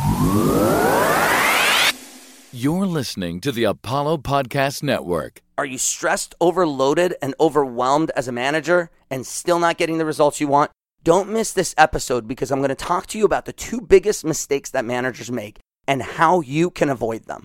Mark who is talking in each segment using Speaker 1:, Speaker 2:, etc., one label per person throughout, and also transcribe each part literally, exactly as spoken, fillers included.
Speaker 1: You're listening to the Apollo Podcast Network.
Speaker 2: Are you stressed, overloaded, and overwhelmed as a manager and still not getting the results you want? Don't miss this episode because I'm going to talk to you about the two biggest mistakes that managers make and how you can avoid them.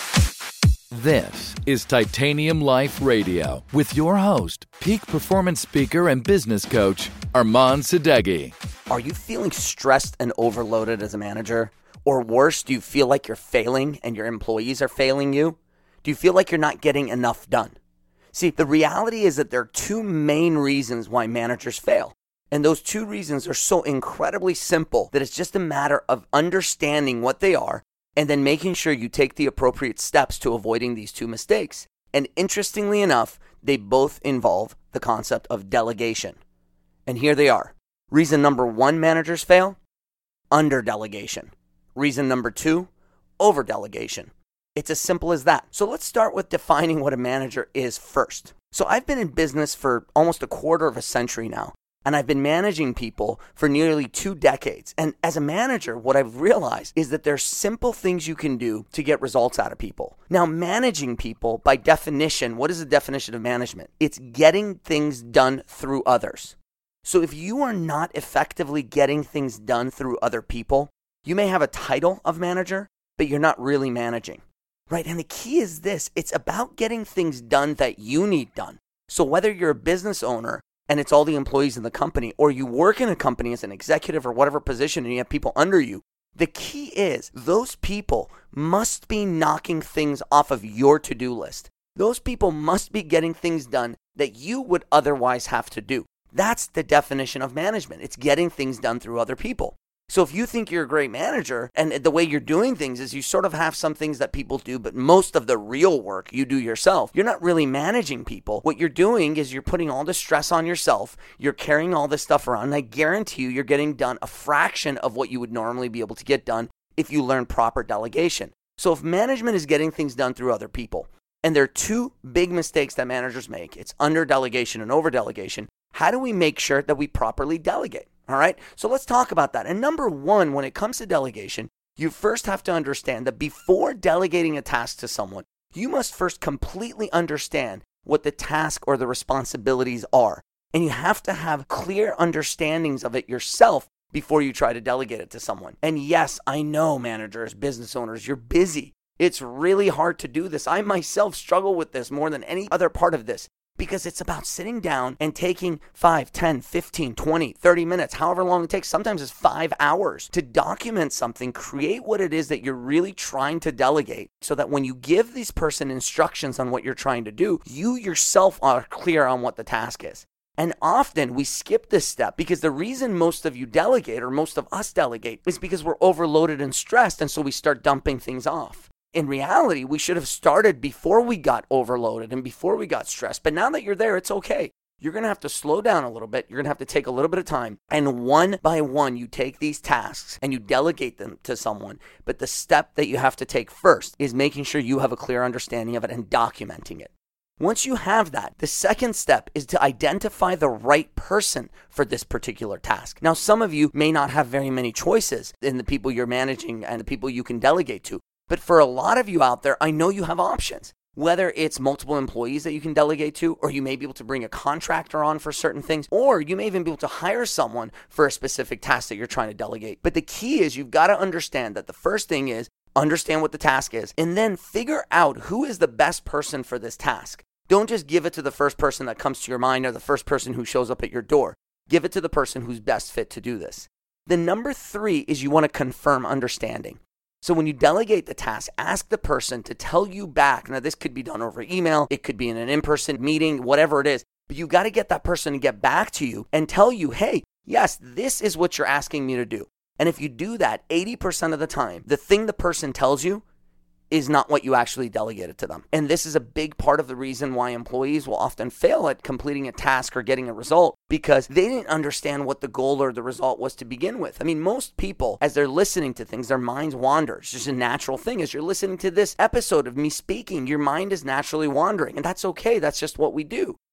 Speaker 1: This is Titanium Life Radio with your host, peak performance speaker and business coach, Arman Sadeghi.
Speaker 2: Are you feeling stressed and overloaded as a manager? Or worse, do you feel like you're failing and your employees are failing you? Do you feel like you're not getting enough done? See, the reality is that there are two main reasons why managers fail. And those two reasons are so incredibly simple that it's just a matter of understanding what they are and then making sure you take the appropriate steps to avoiding these two mistakes. And interestingly enough, they both involve the concept of delegation. And here they are. Reason number one managers fail, under-delegation. Reason number two, over-delegation. It's as simple as that. So let's start with defining what a manager is first. So I've been in business for almost a quarter of a century now, and I've been managing people for nearly two decades. And as a manager, what I've realized is that there's simple things you can do to get results out of people. Now, managing people, by definition, what is the definition of management? It's getting things done through others. So if you are not effectively getting things done through other people, you may have a title of manager, but you're not really managing, right? And the key is this. It's about getting things done that you need done. So whether you're a business owner and it's all the employees in the company, or you work in a company as an executive or whatever position and you have people under you, the key is those people must be knocking things off of your to-do list. Those people must be getting things done that you would otherwise have to do. That's the definition of management. It's getting things done through other people. So if you think you're a great manager and the way you're doing things is you sort of have some things that people do, but most of the real work you do yourself, you're not really managing people. What you're doing is you're putting all the stress on yourself. You're carrying all this stuff around. And I guarantee you, you're getting done a fraction of what you would normally be able to get done if you learn proper delegation. So if management is getting things done through other people, and there are two big mistakes that managers make, it's under delegation and over delegation. How do we make sure that we properly delegate? All right, so let's talk about that. And number one, when it comes to delegation, you first have to understand that before delegating a task to someone, you must first completely understand what the task or the responsibilities are. And you have to have clear understandings of it yourself before you try to delegate it to someone. And yes, I know managers, business owners, you're busy. It's really hard to do this. I myself struggle with this more than any other part of this. Because it's about sitting down and taking five, ten, fifteen, twenty, thirty minutes, however long it takes. Sometimes it's five hours to document something, create what it is that you're really trying to delegate so that when you give this person instructions on what you're trying to do, you yourself are clear on what the task is. And often we skip this step because the reason most of you delegate or most of us delegate is because we're overloaded and stressed. And so we start dumping things off. In reality, we should have started before we got overloaded and before we got stressed. But now that you're there, it's okay. You're going to have to slow down a little bit. You're going to have to take a little bit of time. And one by one, you take these tasks and you delegate them to someone. But the step that you have to take first is making sure you have a clear understanding of it and documenting it. Once you have that, the second step is to identify the right person for this particular task. Now, some of you may not have very many choices in the people you're managing and the people you can delegate to. But for a lot of you out there, I know you have options, whether it's multiple employees that you can delegate to, or you may be able to bring a contractor on for certain things, or you may even be able to hire someone for a specific task that you're trying to delegate. But the key is you've got to understand that the first thing is understand what the task is, and then figure out who is the best person for this task. Don't just give it to the first person that comes to your mind or the first person who shows up at your door. Give it to the person who's best fit to do this. The number three is you want to confirm understanding. So when you delegate the task, ask the person to tell you back. Now, this could be done over email. It could be in an in-person meeting, whatever it is. But you got to get that person to get back to you and tell you, hey, yes, this is what you're asking me to do. And if you do that eighty percent of the time, the thing the person tells you is not what you actually delegated to them. And this is a big part of the reason why employees will often fail at completing a task or getting a result, because they didn't understand what the goal or the result was to begin with. I mean, most people, as they're listening to things, their minds wander. It's just a natural thing. As you're listening to this episode of me speaking, your mind is naturally wandering. And that's okay. That's just what we do.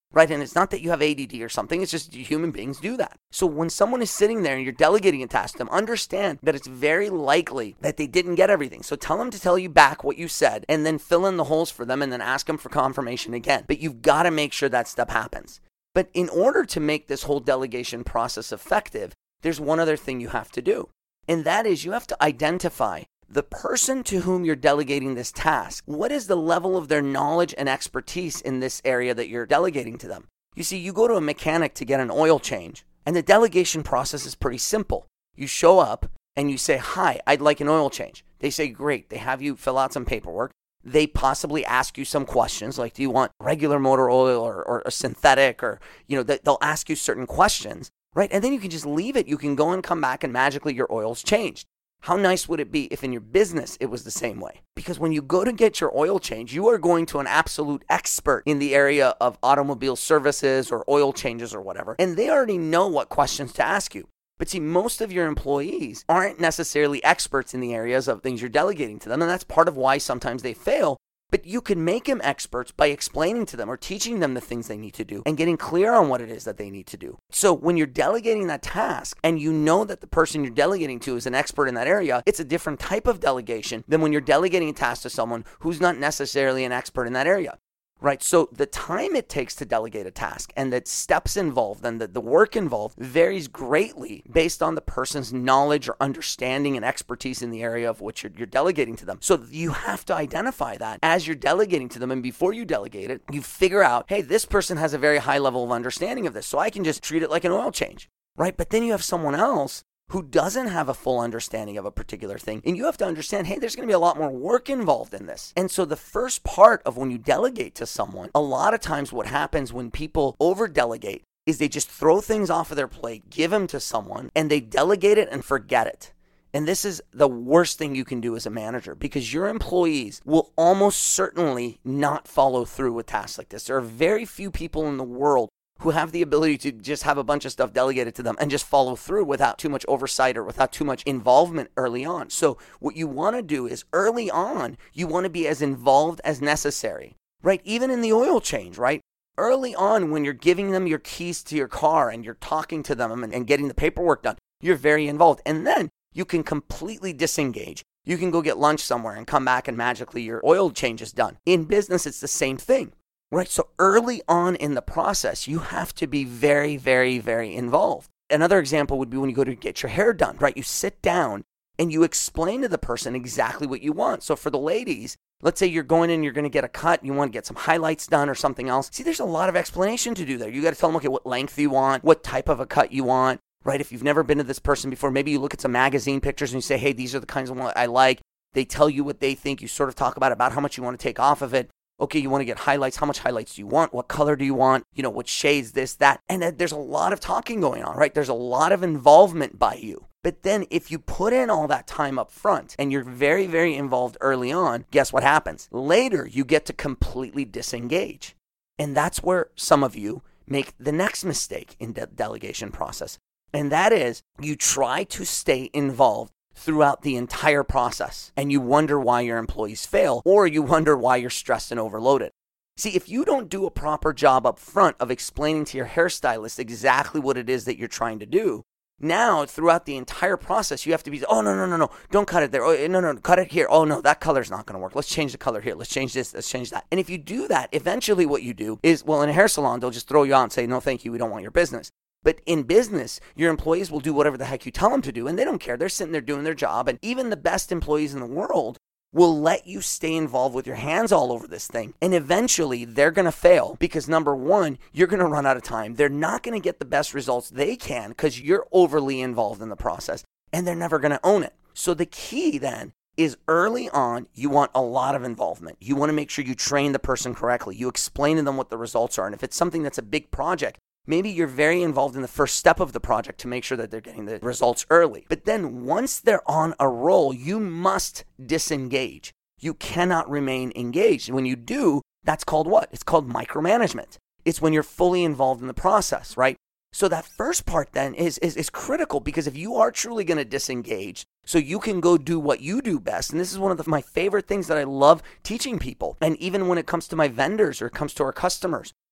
Speaker 2: right? And it's not that you have A D D or something. It's just human beings do that. So when someone is sitting there and you're delegating a task to them, understand that it's very likely that they didn't get everything. So tell them to tell you back what you said and then fill in the holes for them and then ask them for confirmation again. But you've got to make sure that step happens. But in order to make this whole delegation process effective, there's one other thing you have to do. And that is you have to identify the person to whom you're delegating this task. What is the level of their knowledge and expertise in this area that you're delegating to them? You see, you go to a mechanic to get an oil change, and the delegation process is pretty simple. You show up and you say, hi, I'd like an oil change. They say, great. They have you fill out some paperwork. They possibly ask you some questions like, do you want regular motor oil or, or a synthetic? Or, you know, they'll ask you certain questions, right? And then you can just leave it. You can go and come back and magically your oil's changed. How nice would it be if in your business it was the same way? Because when you go to get your oil change, you are going to an absolute expert in the area of automobile services or oil changes or whatever, and they already know what questions to ask you. But see, most of your employees aren't necessarily experts in the areas of things you're delegating to them, and that's part of why sometimes they fail. But you can make them experts by explaining to them or teaching them the things they need to do and getting clear on what it is that they need to do. So when you're delegating that task and you know that the person you're delegating to is an expert in that area, it's a different type of delegation than when you're delegating a task to someone who's not necessarily an expert in that area. Right, so the time it takes to delegate a task and the steps involved and the, the work involved varies greatly based on the person's knowledge or understanding and expertise in the area of which you're, you're delegating to them. So you have to identify that as you're delegating to them, and before you delegate it, you figure out, hey, this person has a very high level of understanding of this, so I can just treat it like an oil change, right? But then you have someone else who doesn't have a full understanding of a particular thing. And you have to understand, hey, there's going to be a lot more work involved in this. And so the first part of when you delegate to someone, a lot of times what happens when people over-delegate is they just throw things off of their plate, give them to someone, and they delegate it and forget it. And this is the worst thing you can do as a manager, because your employees will almost certainly not follow through with tasks like this. There are very few people in the world who have the ability to just have a bunch of stuff delegated to them and just follow through without too much oversight or without too much involvement early on. So what you want to do is early on, you want to be as involved as necessary, right? Even in the oil change, right? Early on, when you're giving them your keys to your car and you're talking to them and, and getting the paperwork done, you're very involved. And then you can completely disengage. You can go get lunch somewhere and come back and magically your oil change is done. In business, it's the same thing. Right, so early on in the process, you have to be very, very, very involved. Another example would be when you go to get your hair done, right? You sit down and you explain to the person exactly what you want. So for the ladies, let's say you're going in, you're going to get a cut, you want to get some highlights done or something else. See, there's a lot of explanation to do there. You got to tell them, okay, what length you want, what type of a cut you want, right? If you've never been to this person before, maybe you look at some magazine pictures and you say, hey, these are the kinds of ones I like. They tell you what they think. You sort of talk about, about how much you want to take off of it. Okay, you want to get highlights. How much highlights do you want? What color do you want? You know, what shades, this, that. And then there's a lot of talking going on, right? There's a lot of involvement by you. But then if you put in all that time up front and you're very, very involved early on, guess what happens? Later, you get to completely disengage. And that's where some of you make the next mistake in the delegation process. And that is you try to stay involved throughout the entire process, and you wonder why your employees fail, or you wonder why you're stressed and overloaded. See, if you don't do a proper job up front of explaining to your hairstylist exactly what it is that you're trying to do, now throughout the entire process, you have to be, oh, no, no, no, no, don't cut it there. Oh, no, no, cut it here. Oh, no, that color's not going to work. Let's change the color here. Let's change this. Let's change that. And if you do that, eventually what you do is, well, in a hair salon, they'll just throw you out and say, no, thank you. We don't want your business. But in business, your employees will do whatever the heck you tell them to do, and they don't care. They're sitting there doing their job, and even the best employees in the world will let you stay involved with your hands all over this thing. And eventually, they're going to fail because, number one, you're going to run out of time. They're not going to get the best results they can because you're overly involved in the process, and they're never going to own it. So the key then is early on, you want a lot of involvement. You want to make sure you train the person correctly. You explain to them what the results are. And if it's something that's a big project, maybe you're very involved in the first step of the project to make sure that they're getting the results early. But then once they're on a roll, you must disengage. You cannot remain engaged. When you do, that's called what? It's called micromanagement. It's when you're fully involved in the process, right? So that first part then is, is, is critical, because if you are truly going to disengage so you can go do what you do best, and this is one of the, my favorite things that I love teaching people, and even when it comes to my vendors or it comes to our customers,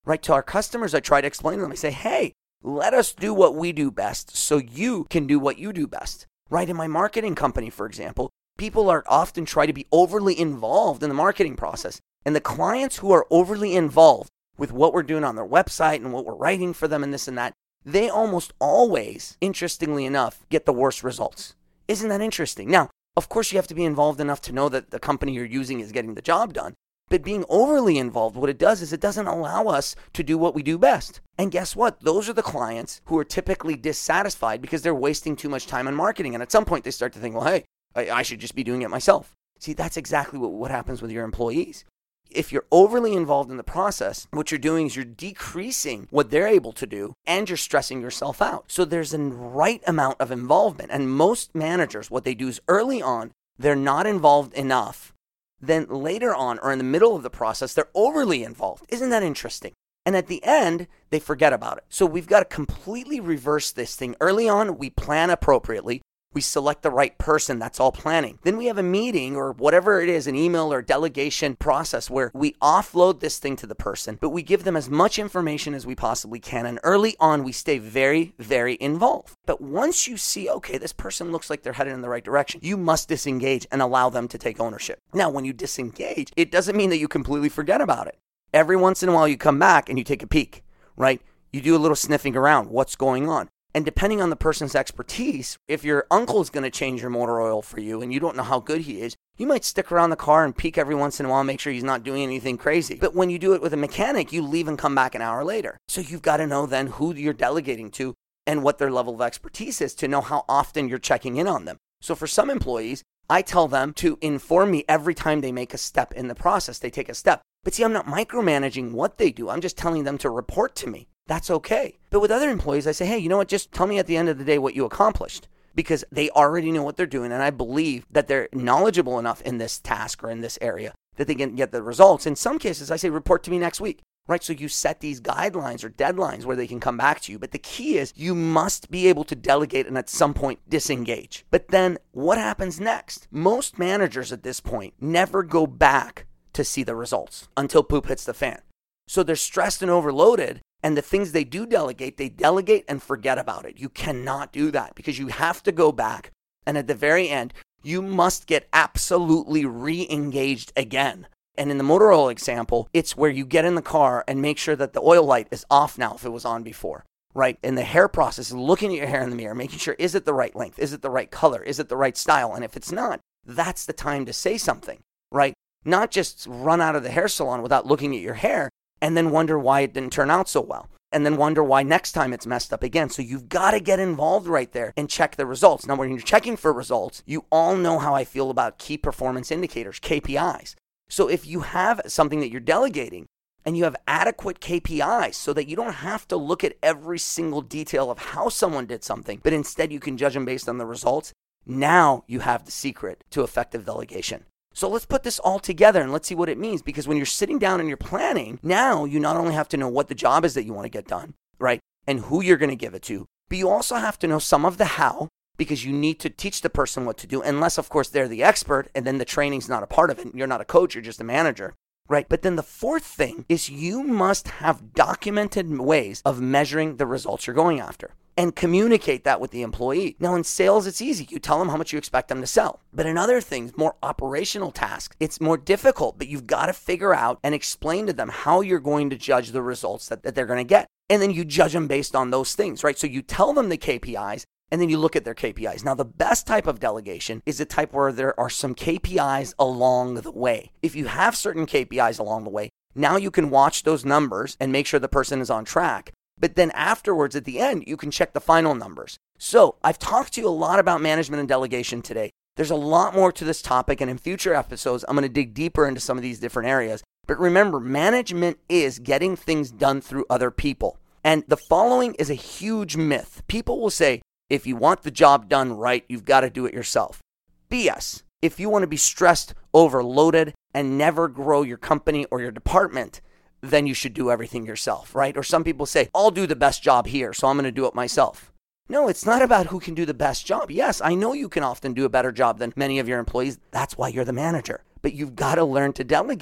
Speaker 2: right? To our customers, I try to explain to them. I say, hey, let us do what we do best so you can do what you do best, right? In my marketing company, for example, people are often try to be overly involved in the marketing process. And the clients who are overly involved with what we're doing on their website and what we're writing for them and this and that, they almost always, interestingly enough, get the worst results. Isn't that interesting? Now, of course, you have to be involved enough to know that the company you're using is getting the job done. But being overly involved, what it does is it doesn't allow us to do what we do best. And guess what? Those are the clients who are typically dissatisfied because they're wasting too much time on marketing. And at some point, they start to think, well, hey, I, I should just be doing it myself. See, that's exactly what, what happens with your employees. If you're overly involved in the process, what you're doing is you're decreasing what they're able to do and you're stressing yourself out. So there's a right amount of involvement. And most managers, what they do is early on, they're not involved enough. Then later on, or in the middle of the process, they're overly involved. Isn't that interesting? And at the end, they forget about it. So we've got to completely reverse this thing. Early on, we plan appropriately. We select the right person. That's all planning. Then we have a meeting or whatever it is, an email or delegation process where we offload this thing to the person, but we give them as much information as we possibly can. And early on, we stay very, very involved. But once you see, okay, this person looks like they're headed in the right direction, you must disengage and allow them to take ownership. Now, when you disengage, it doesn't mean that you completely forget about it. Every once in a while, you come back and you take a peek, right? You do a little sniffing around. What's going on? And depending on the person's expertise, if your uncle is going to change your motor oil for you and you don't know how good he is, you might stick around the car and peek every once in a while, make sure he's not doing anything crazy. But when you do it with a mechanic, you leave and come back an hour later. So you've got to know then who you're delegating to and what their level of expertise is to know how often you're checking in on them. So for some employees, I tell them to inform me every time they make a step in the process, they take a step. But see, I'm not micromanaging what they do. I'm just telling them to report to me. That's okay. But with other employees, I say, hey, you know what? Just tell me at the end of the day what you accomplished, because they already know what they're doing. And I believe that they're knowledgeable enough in this task or in this area that they can get the results. In some cases, I say, report to me next week, right? So you set these guidelines or deadlines where they can come back to you. But the key is you must be able to delegate and at some point disengage. But then what happens next? Most managers at this point never go back to see the results until poop hits the fan. So they're stressed and overloaded. And the things they do delegate, they delegate and forget about it. You cannot do that because you have to go back. And at the very end, you must get absolutely re-engaged again. And in the motor oil example, it's where you get in the car and make sure that the oil light is off now if it was on before, right? And the hair process is looking at your hair in the mirror, making sure, is it the right length? Is it the right color? Is it the right style? And if it's not, that's the time to say something, right? Not just run out of the hair salon without looking at your hair and then wonder why it didn't turn out so well. And then wonder why next time it's messed up again. So you've got to get involved right there and check the results. Now, when you're checking for results, you all know how I feel about key performance indicators, K P Is. So if you have something that you're delegating and you have adequate K P Is so that you don't have to look at every single detail of how someone did something, but instead you can judge them based on the results, now you have the secret to effective delegation. So let's put this all together and let's see what it means. Because when you're sitting down and you're planning, now you not only have to know what the job is that you want to get done, right? And who you're going to give it to, but you also have to know some of the how, because you need to teach the person what to do, unless, of course, they're the expert and then the training's not a part of it. You're not a coach, you're just a manager, right? But then the fourth thing is you must have documented ways of measuring the results you're going after. And communicate that with the employee. Now, in sales, it's easy. You tell them how much you expect them to sell. But in other things, more operational tasks, it's more difficult. But you've got to figure out and explain to them how you're going to judge the results that, that they're going to get. And then you judge them based on those things, right? So you tell them the K P Is, and then you look at their K P Is. Now, the best type of delegation is a type where there are some K P Is along the way. If you have certain K P Is along the way, now you can watch those numbers and make sure the person is on track. But then afterwards, at the end, you can check the final numbers. So I've talked to you a lot about management and delegation today. There's a lot more to this topic, and in future episodes, I'm going to dig deeper into some of these different areas. But remember, management is getting things done through other people. And the following is a huge myth. People will say, if you want the job done right, you've got to do it yourself. B S. If you want to be stressed, overloaded, and never grow your company or your department, then you should do everything yourself, right? Or some people say, I'll do the best job here, so I'm going to do it myself. No, it's not about who can do the best job. Yes, I know you can often do a better job than many of your employees. That's why you're the manager. But you've got to learn to delegate.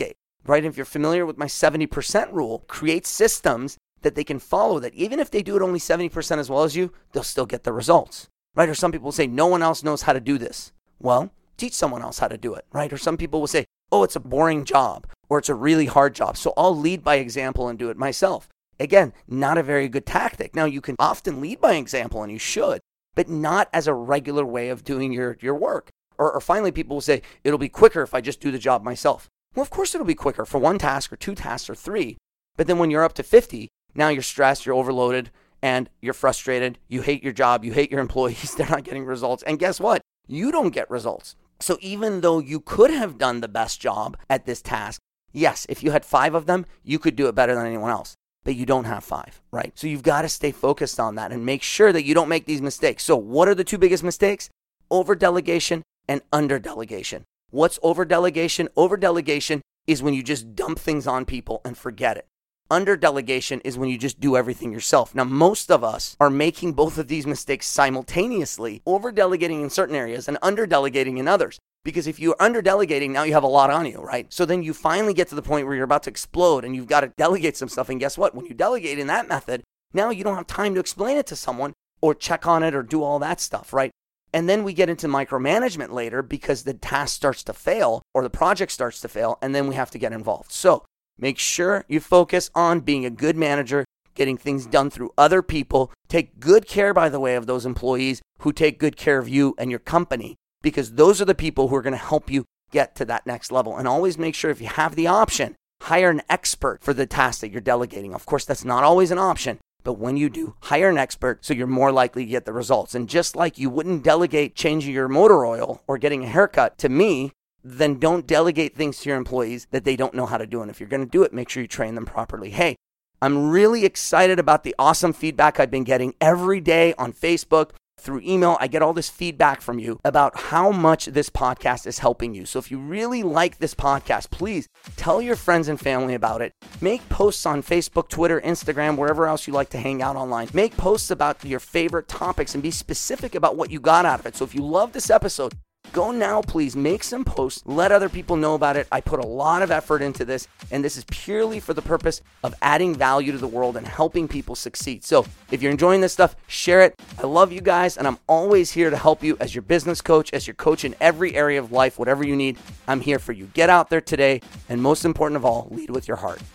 Speaker 2: right? If you're familiar with my seventy percent rule, create systems that they can follow, that even if they do it only seventy percent as well as you, they'll still get the results, right? Or some people say, no one else knows how to do this. Well, teach someone else how to do it, right? Or some people will say, oh, it's a boring job, or it's a really hard job, so I'll lead by example and do it myself. Again, not a very good tactic. Now, you can often lead by example, and you should, but not as a regular way of doing your, your work. Or, or finally, people will say, it'll be quicker if I just do the job myself. Well, of course it'll be quicker for one task or two tasks or three. But then when you're up to fifty, now you're stressed, you're overloaded, and you're frustrated. You hate your job. You hate your employees. They're not getting results. And guess what? You don't get results. So even though you could have done the best job at this task, yes, if you had five of them, you could do it better than anyone else. But you don't have five, right? So you've got to stay focused on that and make sure that you don't make these mistakes. So what are the two biggest mistakes? Over-delegation and under-delegation. What's over-delegation? Over-delegation is when you just dump things on people and forget it. Under-delegation is when you just do everything yourself. Now, most of us are making both of these mistakes simultaneously, over-delegating in certain areas and under-delegating in others. Because if you're under-delegating, now you have a lot on you, right? So then you finally get to the point where you're about to explode and you've got to delegate some stuff. And guess what? When you delegate in that method, now you don't have time to explain it to someone or check on it or do all that stuff, right? And then we get into micromanagement later because the task starts to fail or the project starts to fail, and then we have to get involved. So make sure you focus on being a good manager, getting things done through other people. Take good care, by the way, of those employees who take good care of you and your company, because those are the people who are going to help you get to that next level. And always make sure, if you have the option, hire an expert for the task that you're delegating. Of course, that's not always an option, but when you do, hire an expert so you're more likely to get the results. And just like you wouldn't delegate changing your motor oil or getting a haircut to me, then don't delegate things to your employees that they don't know how to do. And if you're going to do it, make sure you train them properly. Hey, I'm really excited about the awesome feedback I've been getting every day on Facebook, through email. I get all this feedback from you about how much this podcast is helping you. So if you really like this podcast, please tell your friends and family about it. Make posts on Facebook, Twitter, Instagram, wherever else you like to hang out online. Make posts about your favorite topics and be specific about what you got out of it. So if you love this episode, go now, please make some posts. Let other people know about it. I put a lot of effort into this, and this is purely for the purpose of adding value to the world and helping people succeed. So if you're enjoying this stuff, share it. I love you guys, and I'm always here to help you as your business coach, as your coach in every area of life. Whatever you need, I'm here for you. Get out there today, and most important of all, lead with your heart.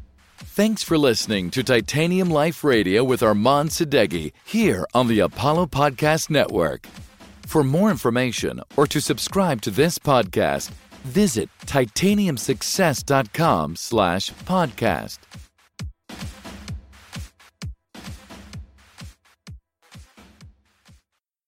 Speaker 1: Thanks for listening to Titanium Life Radio with Armand Sadeghi here on the Apollo Podcast Network. For more information or to subscribe to this podcast, visit titanium success dot com slash podcast.